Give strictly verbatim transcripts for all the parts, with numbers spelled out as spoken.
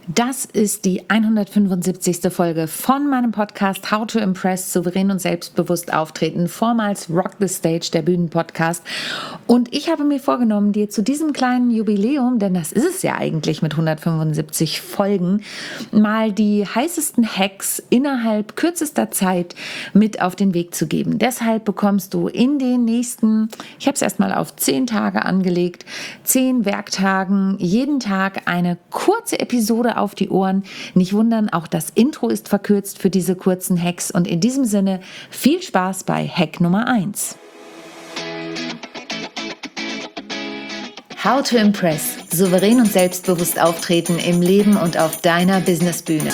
Das ist die hundertfünfundsiebzigste Folge von meinem Podcast How to Impress, souverän und selbstbewusst auftreten, vormals Rock the Stage, der Bühnenpodcast. Und ich habe mir vorgenommen, dir zu diesem kleinen Jubiläum, denn das ist es ja eigentlich mit hundertfünfundsiebzig Folgen, mal die heißesten Hacks innerhalb kürzester Zeit mit auf den Weg zu geben. Deshalb bekommst du in den nächsten, ich habe es erstmal auf zehn Tage angelegt, zehn Werktagen, jeden Tag eine kurze Episode auf die Ohren. Nicht wundern, auch das Intro ist verkürzt für diese kurzen Hacks. Und in diesem Sinne viel Spaß bei Hack Nummer eins. How to Impress. Souverän und selbstbewusst auftreten im Leben und auf deiner Businessbühne.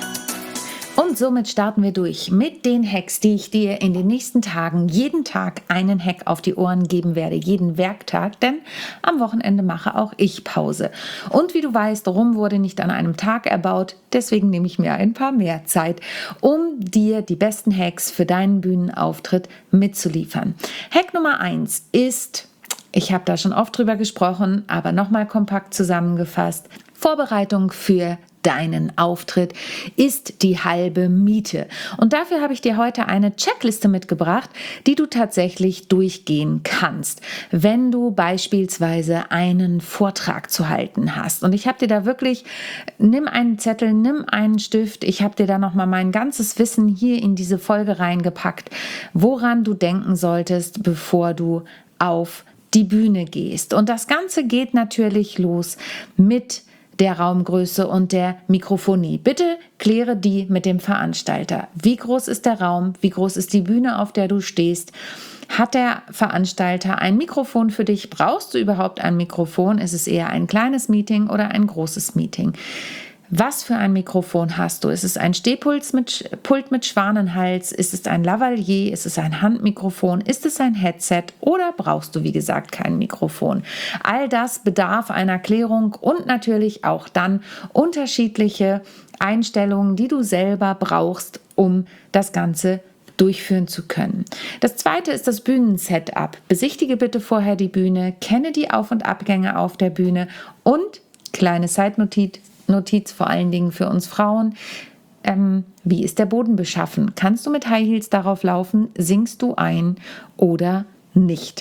Und somit starten wir durch mit den Hacks, die ich dir in den nächsten Tagen jeden Tag einen Hack auf die Ohren geben werde, jeden Werktag, denn am Wochenende mache auch ich Pause. Und wie du weißt, Rom wurde nicht an einem Tag erbaut, deswegen nehme ich mir ein paar mehr Zeit, um dir die besten Hacks für deinen Bühnenauftritt mitzuliefern. Hack Nummer eins ist, ich habe da schon oft drüber gesprochen, aber nochmal kompakt zusammengefasst, Vorbereitung für deinen Auftritt ist die halbe Miete. Und dafür habe ich dir heute eine Checkliste mitgebracht, die du tatsächlich durchgehen kannst, wenn du beispielsweise einen Vortrag zu halten hast. Und ich habe dir da wirklich, nimm einen Zettel, nimm einen Stift, ich habe dir da nochmal mein ganzes Wissen hier in diese Folge reingepackt, woran du denken solltest, bevor du auf die Bühne gehst. Und das Ganze geht natürlich los mit der Raumgröße und der Mikrofonie. Bitte kläre die mit dem Veranstalter. Wie groß ist der Raum? Wie groß ist die Bühne, auf der du stehst? Hat der Veranstalter ein Mikrofon für dich? Brauchst du überhaupt ein Mikrofon? Ist es eher ein kleines Meeting oder ein großes Meeting? Was für ein Mikrofon hast du? Ist es ein Stehpult mit, Pult mit Schwanenhals? Ist es ein Lavalier? Ist es ein Handmikrofon? Ist es ein Headset? Oder brauchst du, wie gesagt, kein Mikrofon? All das bedarf einer Klärung und natürlich auch dann unterschiedliche Einstellungen, die du selber brauchst, um das Ganze durchführen zu können. Das zweite ist das Bühnensetup. Besichtige bitte vorher die Bühne, kenne die Auf- und Abgänge auf der Bühne und, kleine Zeitnotiz, Notiz vor allen Dingen für uns Frauen. Ähm, wie ist der Boden beschaffen? Kannst du mit High Heels darauf laufen? Sinkst du ein oder nicht?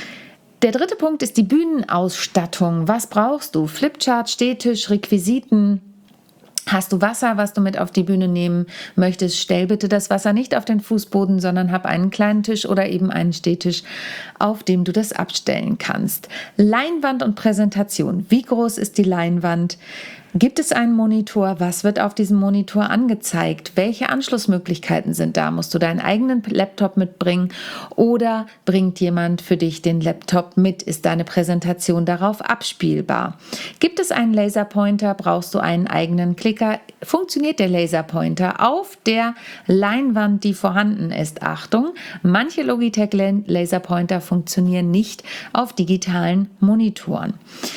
Der dritte Punkt ist die Bühnenausstattung. Was brauchst du? Flipchart, Stehtisch, Requisiten. Hast du Wasser, was du mit auf die Bühne nehmen möchtest? Stell bitte das Wasser nicht auf den Fußboden, sondern hab einen kleinen Tisch oder eben einen Stehtisch, auf dem du das abstellen kannst. Leinwand und Präsentation. Wie groß ist die Leinwand? Gibt es einen Monitor? Was wird auf diesem Monitor angezeigt? Welche Anschlussmöglichkeiten sind da? Musst du deinen eigenen Laptop mitbringen oder bringt jemand für dich den Laptop mit? Ist deine Präsentation darauf abspielbar? Gibt es einen Laserpointer? Brauchst du einen eigenen Klicker? Funktioniert der Laserpointer auf der Leinwand, die vorhanden ist? Achtung, manche Logitech Laserpointer funktionieren nicht auf digitalen Monitoren.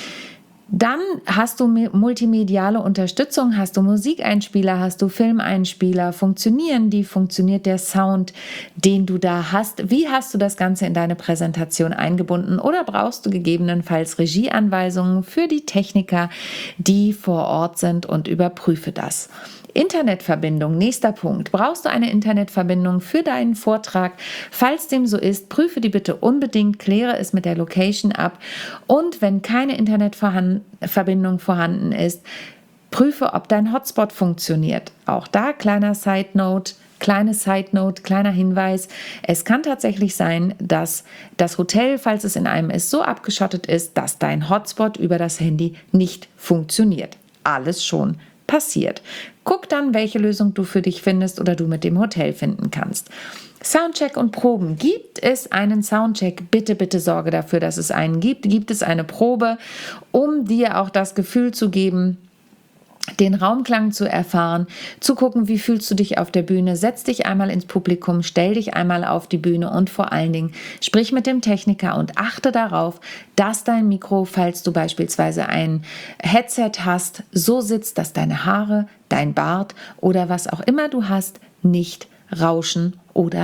Dann hast du multimediale Unterstützung, hast du Musikeinspieler, hast du Filmeinspieler, funktionieren die, funktioniert der Sound, den du da hast? Wie hast du das Ganze in deine Präsentation eingebunden oder brauchst du gegebenenfalls Regieanweisungen für die Techniker, die vor Ort sind und überprüfe das? Internetverbindung, nächster Punkt. Brauchst du eine Internetverbindung für deinen Vortrag? Falls dem so ist, prüfe die bitte unbedingt, kläre es mit der Location ab und wenn keine Internetverbindung vorhanden ist, prüfe, ob dein Hotspot funktioniert. Auch da kleiner Side Note. Kleine Side Note, kleiner Hinweis. Es kann tatsächlich sein, dass das Hotel, falls es in einem ist, so abgeschottet ist, dass dein Hotspot über das Handy nicht funktioniert. Alles schon passiert. Guck dann, welche Lösung du für dich findest oder du mit dem Hotel finden kannst. Soundcheck und Proben. Gibt es einen Soundcheck? Bitte, bitte sorge dafür, dass es einen gibt. Gibt es eine Probe, um dir auch das Gefühl zu geben, den Raumklang zu erfahren, zu gucken, wie fühlst du dich auf der Bühne, setz dich einmal ins Publikum, stell dich einmal auf die Bühne und vor allen Dingen sprich mit dem Techniker und achte darauf, dass dein Mikro, falls du beispielsweise ein Headset hast, so sitzt, dass deine Haare, dein Bart oder was auch immer du hast, nicht rauschen oder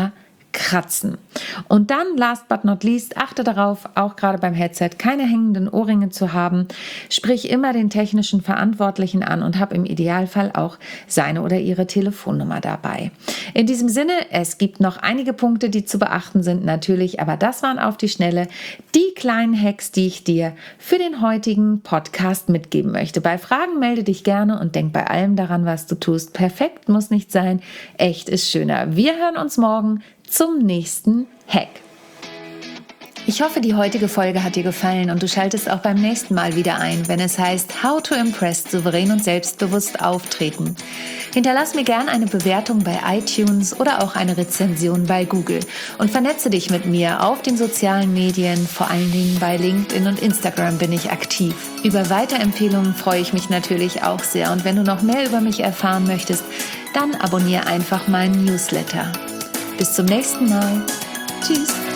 kratzen. Und dann, last but not least, achte darauf, auch gerade beim Headset keine hängenden Ohrringe zu haben. Sprich immer den technischen Verantwortlichen an und hab im Idealfall auch seine oder ihre Telefonnummer dabei. In diesem Sinne, es gibt noch einige Punkte, die zu beachten sind natürlich, aber das waren auf die Schnelle die kleinen Hacks, die ich dir für den heutigen Podcast mitgeben möchte. Bei Fragen melde dich gerne und denk bei allem daran, was du tust. Perfekt muss nicht sein, echt ist schöner. Wir hören uns morgen zum nächsten Hack. Ich hoffe, die heutige Folge hat dir gefallen und du schaltest auch beim nächsten Mal wieder ein, wenn es heißt How to Impress, souverän und selbstbewusst auftreten. Hinterlass mir gerne eine Bewertung bei iTunes oder auch eine Rezension bei Google und vernetze dich mit mir auf den sozialen Medien, vor allen Dingen bei LinkedIn und Instagram bin ich aktiv. Über Weiterempfehlungen freue ich mich natürlich auch sehr und wenn du noch mehr über mich erfahren möchtest, dann abonniere einfach meinen Newsletter. Bis zum nächsten Mal. Tschüss.